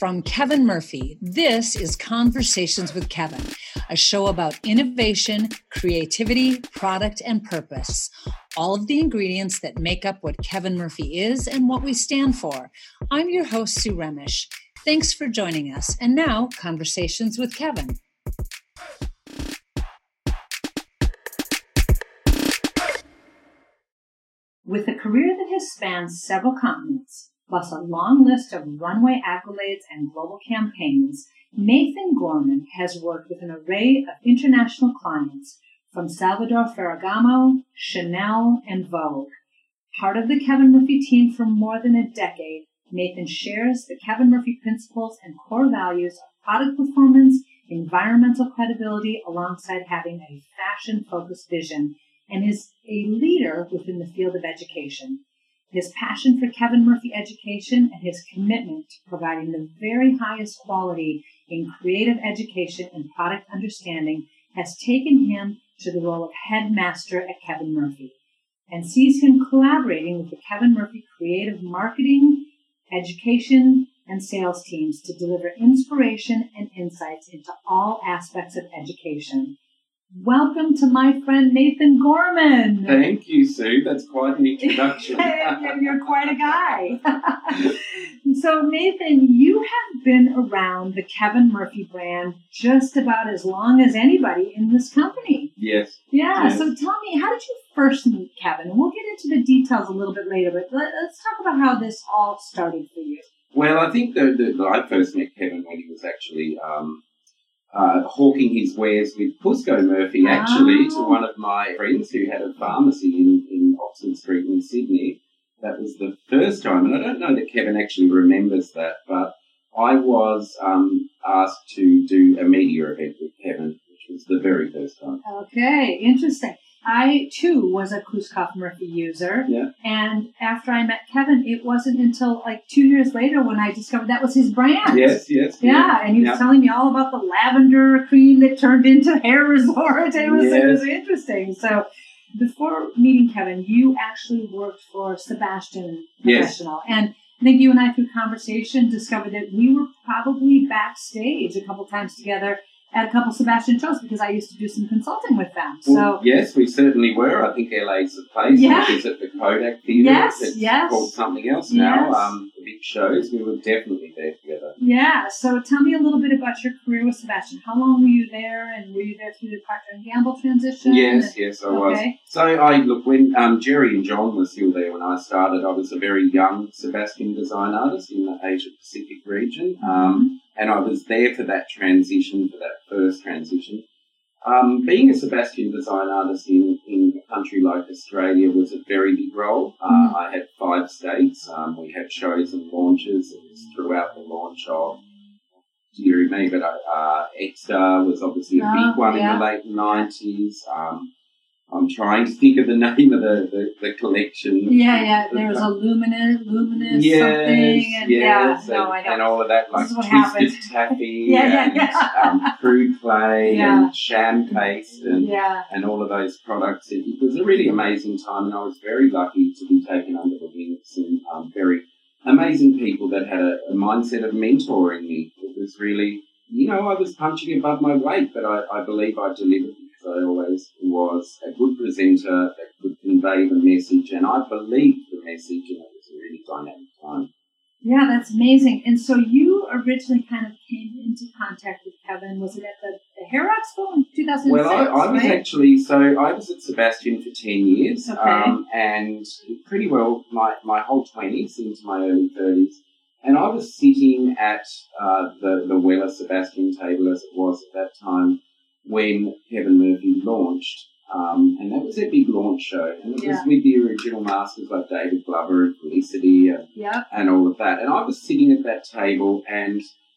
From Kevin Murphy, this is Conversations with Kevin, a show about innovation, creativity, product, and purpose. All of the ingredients that make up what Kevin Murphy is and what we stand for. I'm your host, Sue Remish. Thanks for joining us. And now, Conversations with Kevin. With a career that has spanned several continents, plus a long list of runway accolades and global campaigns, Nathan Gorman has worked with an array of international clients from Salvador Ferragamo, Chanel, and Vogue. Part of the Kevin Murphy team for more than a decade, Nathan shares the Kevin Murphy principles and core values of product performance, environmental credibility, alongside having a fashion-focused vision, and is a leader within the field of education. His passion for Kevin Murphy education and his commitment to providing the very highest quality in creative education and product understanding has taken him to the role of headmaster at Kevin Murphy and sees him collaborating with the Kevin Murphy creative marketing, education, and sales teams to deliver inspiration and insights into all aspects of education. Welcome to my friend Nathan Gorman. Thank you, Sue. That's quite an introduction. You're quite a guy. So, Nathan, you have been around the Kevin Murphy brand just about as long as anybody in this company. Yes. Yeah. Yes. So tell me, how did you first meet Kevin? And we'll get into the details a little bit later, but let's talk about how this all started for you. Well, I think that I first met Kevin when he was actually hawking his wares with Cusco Murphy, actually, to one of my friends who had a pharmacy in Oxford Street in Sydney. That was the first time, and I don't know that Kevin actually remembers that, but I was asked to do a media event with Kevin, which was the very first time. Okay, interesting. I, too, was a Cusco Murphy user, Yeah. And after I met Kevin, it wasn't until like 2 years later when I discovered that was his brand. Yes. Yeah, and he was telling me all about the lavender cream that turned into Hair Resort. It was interesting. So before meeting Kevin, you actually worked for Sebastian Professional. Yes. And I think you and I, through conversation, discovered that we were probably backstage a couple times together at a couple Sebastian shows because I used to do some consulting with them. Well, yes, we certainly were. I think LA's the place. Yeah. It was at the Kodak Theatre. Yes. Called something else now. Yes. The big shows. We were definitely there together. Yeah. So tell me a little bit about your career with Sebastian. How long were you there, and were you there through the Procter & Gamble transition? Yes, I was. So when Jerry and John were still there when I started, I was a very young Sebastian design artist in the Asia Pacific region. And I was there for that transition, for that first transition. Being a Sebastian design artist in a country like Australia was a very big role. I had 5 states. We had shows and launches. It was throughout the launch of, dearie me, but X-Star was obviously a big one in the late 90s. I'm trying to think of the name of the collection. Yeah. There was a luminous something. And all of that, like Twisted Taffy and Crude Clay and Sham Paste and all of those products. It was a really amazing time, and I was very lucky to be taken under the wing of some very amazing people that had a mindset of mentoring me. It was really, I was punching above my weight, but I believe I delivered. I always was a good presenter that could convey the message, and I believed the message, and it was a really dynamic time. Yeah, that's amazing. And so you originally kind of came into contact with Kevin. Was it at the Hair Expo in 2006? Well, I was actually, I was at Sebastian for 10 years, and pretty well my whole 20s into my early 30s. And I was sitting at the Weller Sebastian table, as it was at that time, when Kevin Murphy launched, and that was a big launch show, and it was with the original masters like David Glover and Felicity and all of that. And I was sitting at that table, and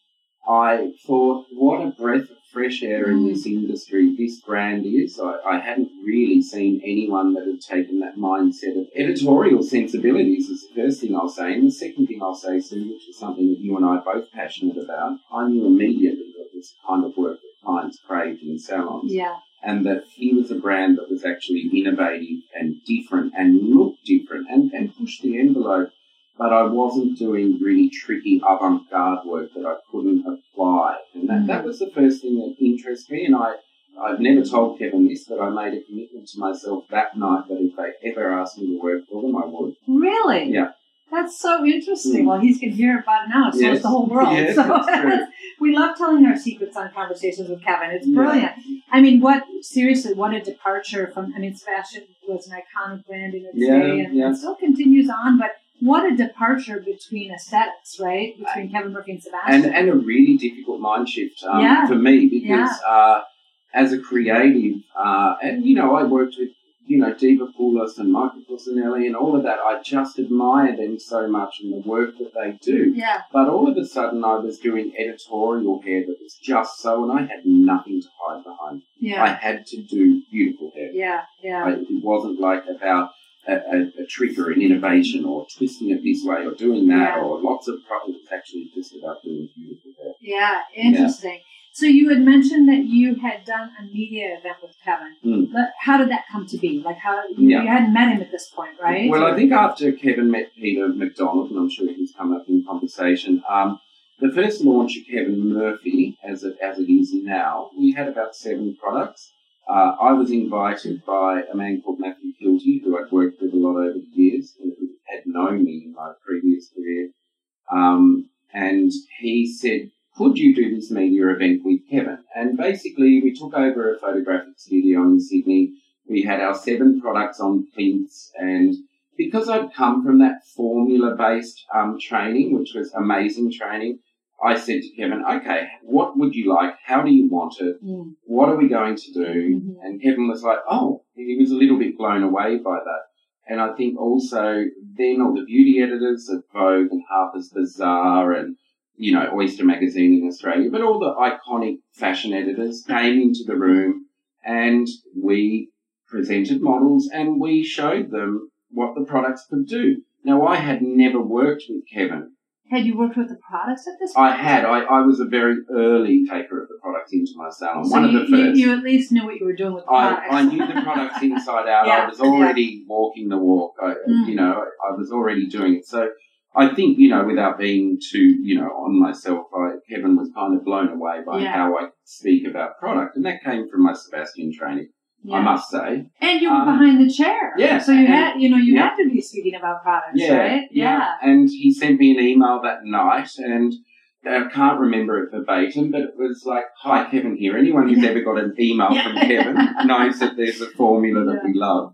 I thought, what a breath of fresh air in this industry this brand is. I hadn't really seen anyone that had taken that mindset of editorial sensibilities is the first thing I'll say. And the second thing I'll say, Sue, which is something that you and I are both passionate about, I knew immediately that this kind of work that clients craved in salons. Yeah. And that he was a brand that was actually innovative and different and looked different and pushed the envelope. but I wasn't doing really tricky avant-garde work that I couldn't apply. And that was the first thing that interested me. And I've never told Kevin this, but I made a commitment to myself that night that if they ever asked me to work for them, I would. Really? Yeah. That's so interesting. Well, he's going to hear about it now. So it's the whole world. Yes, so that's true. We love telling our secrets on Conversations with Kevin. It's brilliant. Yeah. I mean, what a departure from, Sebastian was an iconic brand in its day and still continues on, but what a departure between aesthetics, right? Between Kevin Murphy and Sebastian. And a really difficult mind shift for me because as a creative, and, I worked with, Diva Poulos and Michael Puccinelli and all of that. I just admire them so much and the work that they do. Yeah. But all of a sudden I was doing editorial hair that was just so, and I had nothing to hide behind. Yeah. I had to do beautiful hair. Yeah, yeah. It wasn't like about a trick or an innovation or twisting it this way or doing that or lots of problems. It's actually just about doing beautiful hair. Yeah, interesting. Yeah. So you had mentioned that you had done a media event with Kevin. But how did that come to be? Like how you hadn't met him at this point, right? Well, I think after Kevin met Peter McDonald, and I'm sure he's come up in conversation, the first launch of Kevin Murphy, as it is now, we had about 7 products. I was invited by a man called Matthew Kilty, who I'd worked with a lot over the years and who had known me in my previous career. And he said, could you do this media event with Kevin? And basically, we took over a photographic studio in Sydney. We had our 7 products on plinths. And because I'd come from that formula-based training, which was amazing training, I said to Kevin, okay, what would you like? How do you want it? What are we going to do? And Kevin was like, he was a little bit blown away by that. And I think also then all the beauty editors of Vogue and Harper's Bazaar and Oyster Magazine in Australia, but all the iconic fashion editors came into the room and we presented models and we showed them what the products could do. Now, I had never worked with Kevin. Had you worked with the products at this point? I had. I was a very early taker of the products into my salon. So one of the first. You at least knew what you were doing with the products. I knew the products inside out. I was already walking the walk. I was already doing it. So I think, without being too, on myself, Kevin was kind of blown away by how I could speak about product. And that came from my Sebastian training, I must say. And you were behind the chair. Yeah. So you had to be speaking about products, right? Yeah. And he sent me an email that night and I can't remember it verbatim, but it was like, hi, Kevin here. Anyone who's ever got an email from Kevin knows that there's a formula that we love.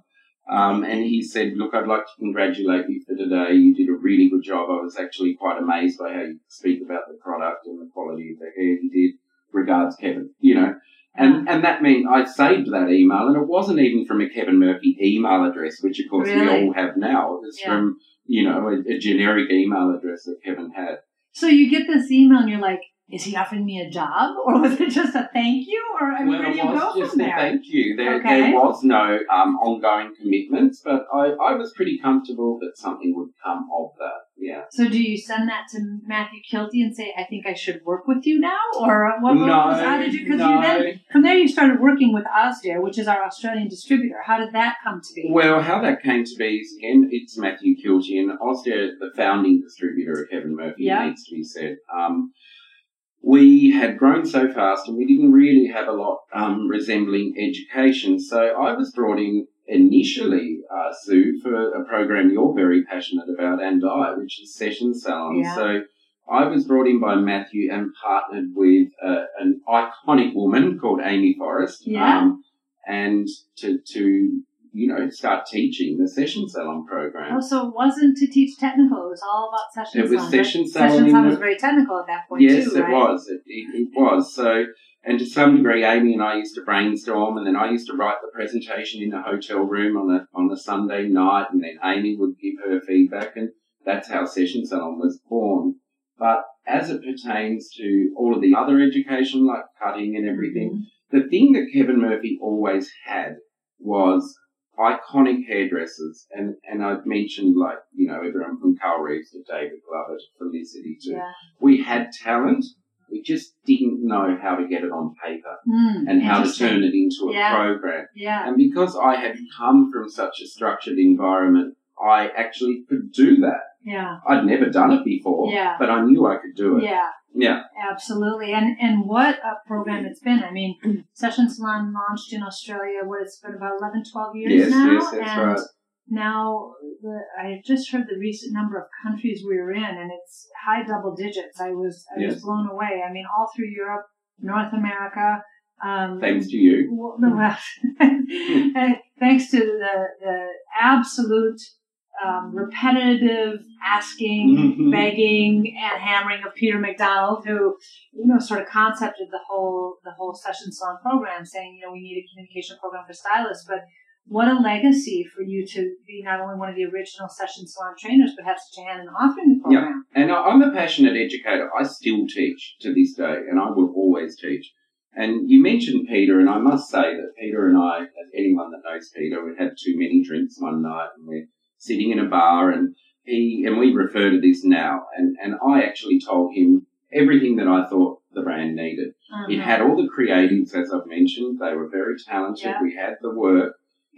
And he said, look, I'd like to congratulate you for today. You did a really good job. I was actually quite amazed by how you speak about the product and the quality of the hair you did. Regards, Kevin, And that meant I saved that email, and it wasn't even from a Kevin Murphy email address, which, of course, we all have now. It was from, a generic email address that Kevin had. So you get this email and you're like, is he offering me a job? Or was it just a thank you? Or where do you go from there? Thank you. There was no ongoing commitments, but I was pretty comfortable that something would come of that. Yeah. So do you send that to Matthew Kilty and say, I think I should work with you now? Or what how did you? Because then from there you started working with Osdear, which is our Australian distributor. How did that come to be? Well, how that came to be is, again, it's Matthew Kilty, and Osdear, the founding distributor of Kevin Murphy, needs to be said. We had grown so fast and we didn't really have a lot resembling education. So I was brought in initially, Sue, for a program you're very passionate about, and I, which is Session Salon. Yeah. So I was brought in by Matthew and partnered with an iconic woman called Amy Forrest, and to start teaching the Session Salon program. Oh, so it wasn't to teach technical. It was all about Session Salon. It was Session Salon. Session Salon was very technical at that point, too, right? Yes, it was. It was. So, and to some degree, Amy and I used to brainstorm, and then I used to write the presentation in the hotel room on a Sunday night, and then Amy would give her feedback, and that's how Session Salon was born. But as it pertains to all of the other education, like cutting and everything, the thing that Kevin Murphy always had was iconic hairdressers, and I've mentioned, like, everyone from Carl Reeves to David Glover to Felicity we had talent, we just didn't know how to get it on paper and how to turn it into a program. And because I had come from such a structured environment, I actually could do that, Yeah. I'd never done it before, but I knew I could do it. Yeah. Yeah. Absolutely. And what a program it's been. I mean, Session Salon launched in Australia, it's been about 11, 12 years now. Yes, that's right. Now, I just heard the recent number of countries we were in, and it's high double digits. I was blown away. I mean, all through Europe, North America. Thanks to you. Well, thanks to the absolute repetitive asking, begging, and hammering of Peter McDonald, who sort of concepted the whole Session Salon program, saying we need a communication program for stylists. But what a legacy for you to be not only one of the original Session Salon trainers, but have such a hand in authoring the program. Yeah. And I'm a passionate educator. I still teach to this day, and I will always teach. And you mentioned Peter, and I must say that Peter and I, as anyone that knows Peter, we had too many drinks one night, and we're sitting in a bar, and we refer to this now, and I actually told him everything that I thought the brand needed. It had all the creatives, as I've mentioned. They were very talented. Yeah. We had the work.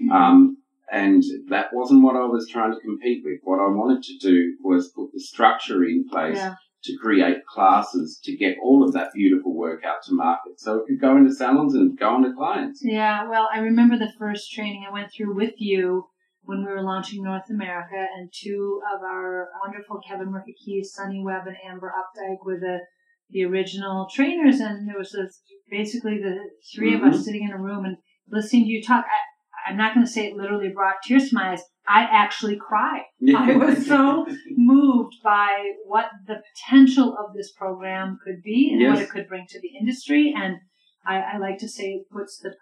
And that wasn't what I was trying to compete with. What I wanted to do was put the structure in place to create classes to get all of that beautiful work out to market so it could go into salons and go into clients. Yeah, well, I remember the first training I went through with you when we were launching North America, and two of our wonderful Kevin Murphy Keys, Sunny Webb and Amber Updike were the original trainers, and there was basically the three of us sitting in a room and listening to you talk. I'm not going to say it literally brought tears to my eyes. I actually cried. Yeah. I was so moved by what the potential of this program could be and what it could bring to the industry. And I like to say it puts the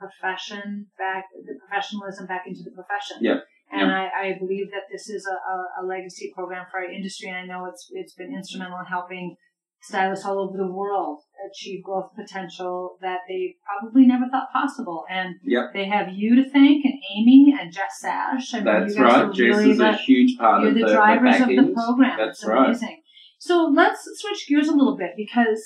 professionalism back into the profession. Yeah. And I believe that this is a legacy program for our industry, and I know it's been instrumental in helping stylists all over the world achieve growth potential that they probably never thought possible. And they have you to thank, and Amy and Jess Sash. That's right. Jess is a huge part of the drivers the of the program. That's it's amazing. So let's switch gears a little bit, because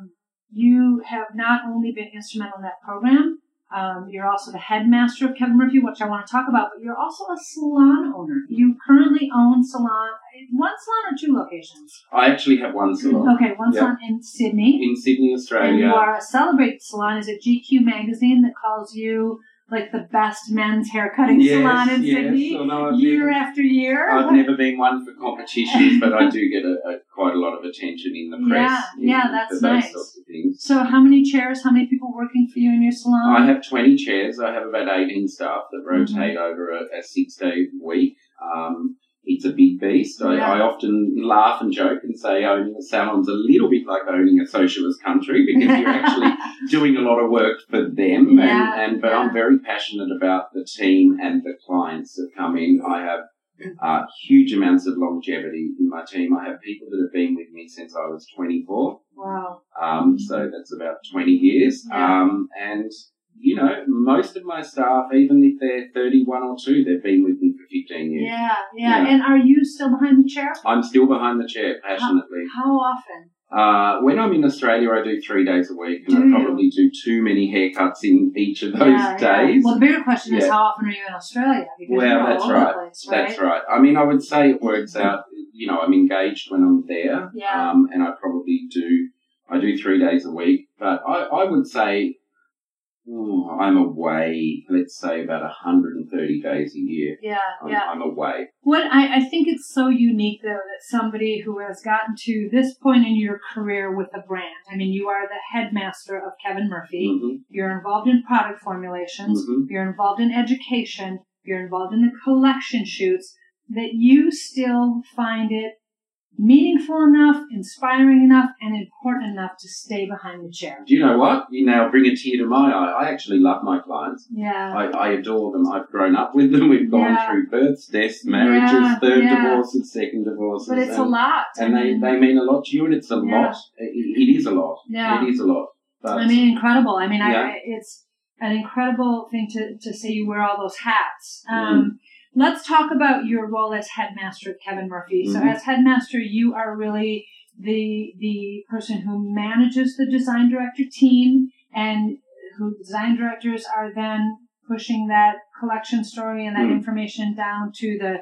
you have not only been instrumental in that program, you're also the headmaster of Kevin Murphy, which I want to talk about, but you're also a salon owner. You currently own one salon or two locations? I actually have one salon. Okay, one salon in Sydney. In Sydney, Australia. And you are a celebrated salon. Is it GQ magazine that calls you like the best men's haircutting salon in Sydney year after year? I've never been one for competitions, but I do get quite a lot of attention in the press. That's nice. Those sorts of things. So how many chairs, how many people working for you in your salon? I have 20 chairs. I have about 18 staff that rotate over a 6-day week. It's a big beast. I often laugh and joke and say owning a salon's a little bit like owning a socialist country, because you're actually doing a lot of work for them. But I'm very passionate about the team and the clients that come in. I have huge amounts of longevity in my team. I have people that have been with me since I was 24. Wow. So that's about 20 years. Yeah. And most of my staff, even if they're 31 or 2, they've been with me for 15 years. Yeah. And are you still behind the chair? I'm still behind the chair, passionately. How often? When I'm in Australia, I do 3 days a week, and I probably do too many haircuts in each of those days. Well, the bigger question is, how often are you in Australia? Because that's all right. Over the place, right. That's right. I mean, I would say it works out. I'm engaged when I'm there, and I probably do. I do 3 days a week, but I would say I'm away, let's say, about 130 days a year. I'm away. What I think it's so unique, though, that somebody who has gotten to this point in your career with a brand, I mean, you are the headmaster of Kevin Murphy. You're involved in product formulations. You're involved in education. You're involved in the collection shoots, that you still find it meaningful enough, inspiring enough, and important enough to stay behind the chair. Do you know what? You now bring a tear to my eye. I actually love my clients. Yeah. I adore them. I've grown up with them. We've gone through births, deaths, marriages, third divorces, second divorces. But it's a lot. And they mean a lot to you, and it's a lot. It is a lot. Yeah. It is a lot. But, incredible. I mean, it's an incredible thing to say you wear all those hats. Let's talk about your role as headmaster of Kevin Murphy. So as headmaster, you are really the person who manages the design director team, and who design directors are then pushing that collection story and that information down to the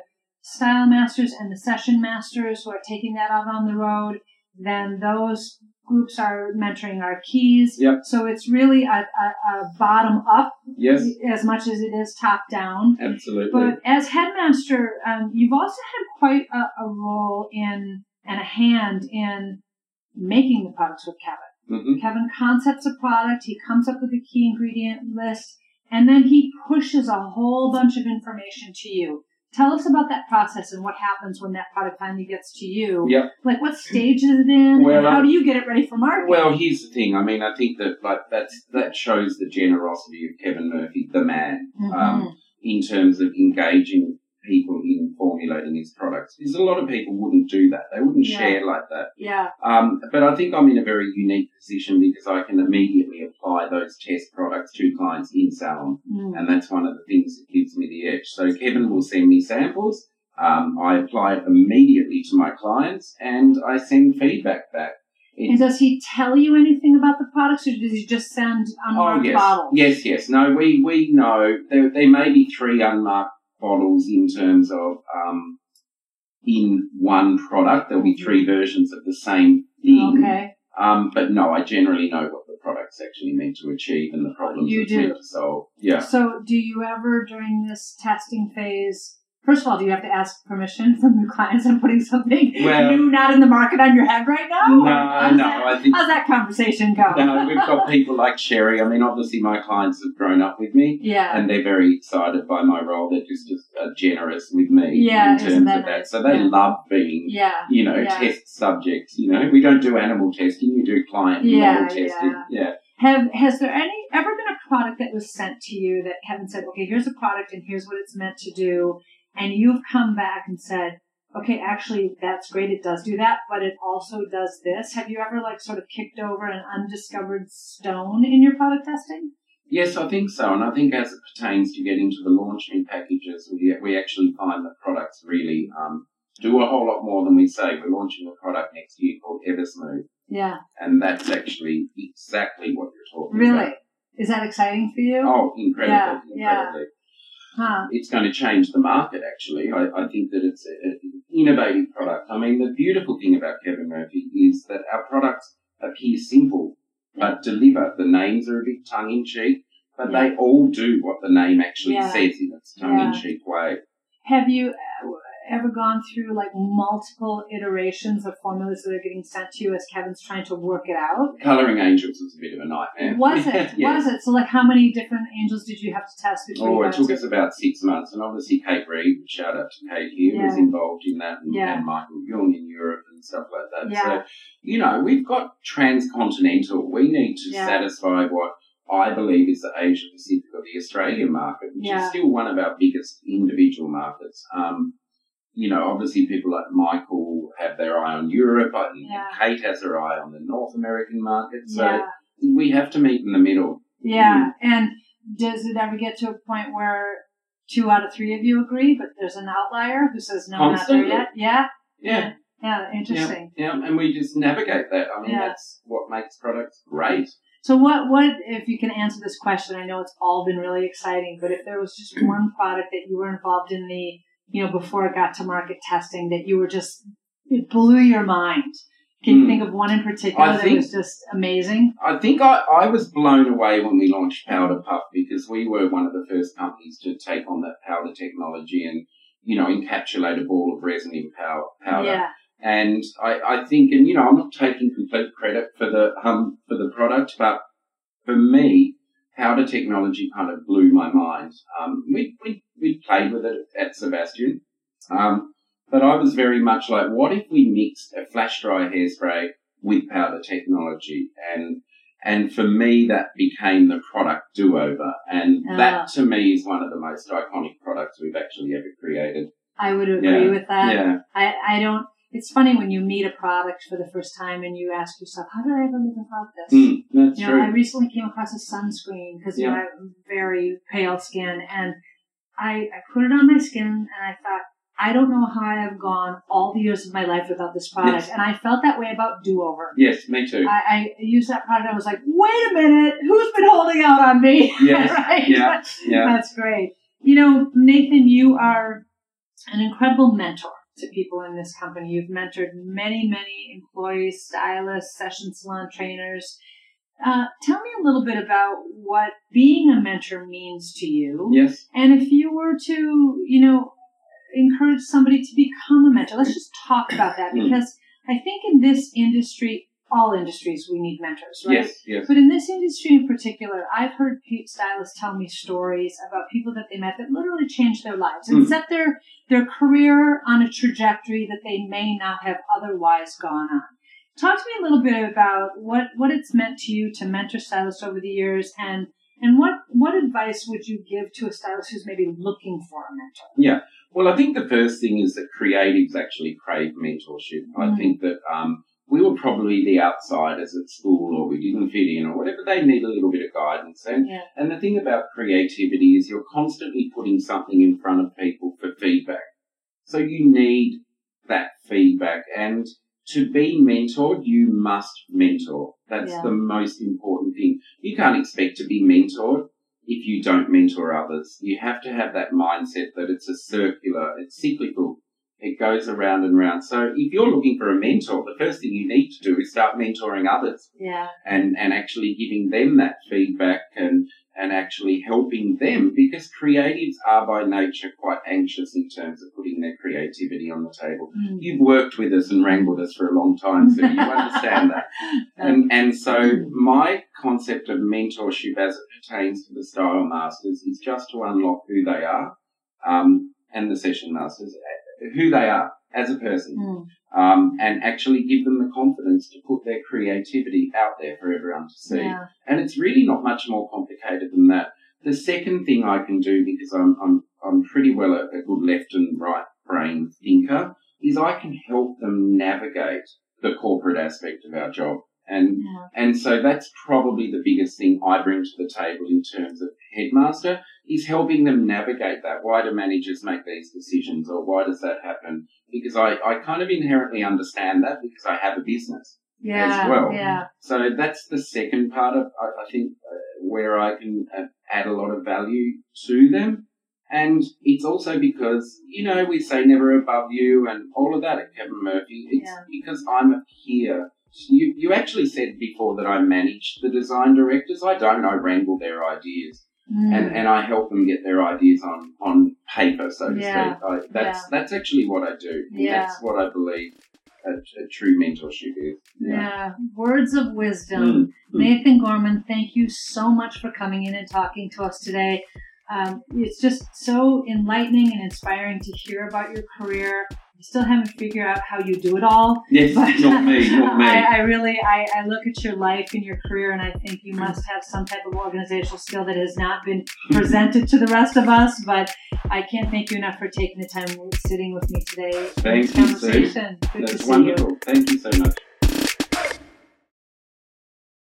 Style Masters and the Session Masters who are taking that out on the road. Then those groups are mentoring our keys. Yep. So it's really a bottom up, yes, as much as it is top down. Absolutely. But as headmaster, you've also had quite a role in and a hand in making the products with Kevin. Mm-hmm. Kevin concepts a product, he comes up with a key ingredient list, and then he pushes a whole bunch of information to you. Tell us about that process and what happens when that product finally gets to you. Yep. Like, what stage is it in? Well, and how do you get it ready for market? Well, here's the thing. I mean, I think that that shows the generosity of Kevin Murphy, the man, in terms of engaging people in formulating his products. Because a lot of people wouldn't do that. They wouldn't share like that. Yeah. But I think I'm in a very unique position because I can immediately apply those test products to clients in salon. And that's one of the things that gives me the edge. So Kevin will send me samples. I apply it immediately to my clients and I send feedback back. And does he tell you anything about the products, or does he just send unmarked bottles? Yes. No, we know there may be 3 unmarked bottles in terms of in one product. There'll be 3 versions of the same thing. Okay. But no, I generally know what the product's actually meant to achieve and the problems it's meant to solve. Yeah. So do you ever, during this testing phase, first of all, do you have to ask permission from your clients on putting something new, not in the market, on your head right now? How's that conversation go? No, we've got people like Sherry. I mean, obviously my clients have grown up with me. Yeah. And they're very excited by my role. They're just generous with me in terms of that. Nice? So they love being, test subjects. We don't do animal testing. We do client model testing. Yeah. Has there ever been a product that was sent to you that Kevin said, okay, here's a product and here's what it's meant to do, and you've come back and said, okay, actually, that's great, it does do that, but it also does this? Have you ever sort of kicked over an undiscovered stone in your product testing? Yes, I think so. And I think as it pertains to getting to the launch me packages, we actually find that products really do a whole lot more than we say. We're launching a product next year called Eversmooth. Yeah. And that's actually exactly what you're talking about. Really? Is that exciting for you? Oh, incredibly. Yeah. Huh. It's going to change the market, actually. I think that it's an innovative product. I mean, the beautiful thing about Kevin Murphy is that our products appear simple, but deliver. The names are a bit tongue-in-cheek, but they all do what the name actually says in its tongue-in-cheek way. Have you ever gone through multiple iterations of formulas that are getting sent to you as Kevin's trying to work it out? Colouring Angels was a bit of a nightmare. Was it? Was it? So how many different angels did you have to test before? It took us about 6 months, and obviously Kate Reed, shout out to Kate here, was involved in that, and Michael Jung in Europe and stuff like that. Yeah. So, we've got transcontinental. We need to satisfy what I believe is the Asia Pacific or the Australian market, which is still one of our biggest individual markets. Obviously people like Michael have their eye on Europe, and Kate has her eye on the North American market. So we have to meet in the middle. Yeah. And does it ever get to a point where 2 out of 3 of you agree, but there's an outlier who says, no, Constantly. not there yet? Yeah. Yeah, interesting. Yeah, and we just navigate that. I mean, that's what makes products great. So what, if you can answer this question, I know it's all been really exciting, but if there was just one product that you were involved in before it got to market testing that you were it blew your mind. Can you think of one in particular that was just amazing? I think I was blown away when we launched Powder Puff because we were one of the first companies to take on that powder technology and, encapsulate a ball of resin in powder. Yeah. And I think, and I'm not taking complete credit for the product, but for me, powder technology kind of blew my mind. We played with it at Sebastian, but I was very much like, what if we mixed a flash dry hairspray with powder technology? And for me, that became the product Do-Over, and that to me is one of the most iconic products we've actually ever created. I would agree with that. Yeah. I don't. It's funny when you meet a product for the first time and you ask yourself, how did I ever live without this? That's true. I recently came across a sunscreen because I have very pale skin, and I put it on my skin and I thought, I don't know how I have gone all the years of my life without this product. Yes. And I felt that way about Do-Over. Yes, me too. I used that product. I was like, wait a minute, who's been holding out on me? Yes. Right? Yeah. That's great. Nathan, you are an incredible mentor to people in this company. You've mentored many, many employees, stylists, session salon trainers. Tell me a little bit about what being a mentor means to you. Yes. And if you were to, encourage somebody to become a mentor, let's just talk about that, because I think in this industry, all industries, we need mentors, right? Yes. But in this industry in particular, I've heard stylists tell me stories about people that they met that literally changed their lives and set their career on a trajectory that they may not have otherwise gone on. Talk to me a little bit about what it's meant to you to mentor stylists over the years, and what advice would you give to a stylist who's maybe looking for a mentor? Yeah. Well, I think the first thing is that creatives actually crave mentorship. I think that we were probably the outsiders at school, or we didn't fit in, or whatever. They need a little bit of guidance. And the thing about creativity is you're constantly putting something in front of people for feedback. So you need that feedback. And to be mentored, you must mentor. That's the most important thing. You can't expect to be mentored if you don't mentor others. You have to have that mindset that it's it's cyclical. It goes around and around. So if you're looking for a mentor, the first thing you need to do is start mentoring others. Yeah. And actually giving them that feedback and actually helping them, because creatives are by nature quite anxious in terms of putting their creativity on the table. You've worked with us and wrangled us for a long time, so you understand that. And so my concept of mentorship as it pertains to the Style Masters is just to unlock who they are, and the Session Masters, who they are as a person, and actually give them the confidence to put their creativity out there for everyone to see. Yeah. And it's really not much more complicated than that. The second thing I can do, because I'm pretty well a good left and right brain thinker, is I can help them navigate the corporate aspect of our job. And so that's probably the biggest thing I bring to the table in terms of headmaster, is helping them navigate that. Why do managers make these decisions, or why does that happen? Because I kind of inherently understand that, because I have a business as well. Yeah. So that's the second part of, I think, where I can add a lot of value to them. And it's also because, we say never above you and all of that at Kevin Murphy. It's because I'm here. You actually said before that I manage the design directors. I don't. I wrangle their ideas. And I help them get their ideas on paper, so to speak. That's actually what I do. That's what I believe a true mentorship is. Yeah. Words of wisdom. Nathan Gorman, thank you so much for coming in and talking to us today. It's just so enlightening and inspiring to hear about your career. I still haven't figured out how you do it all. Yes, but not me. I look at your life and your career, and I think you must have some type of organizational skill that has not been presented to the rest of us. But I can't thank you enough for taking the time sitting with me today. Thank you, Sue. Good That's to see wonderful. you. Thank you so much.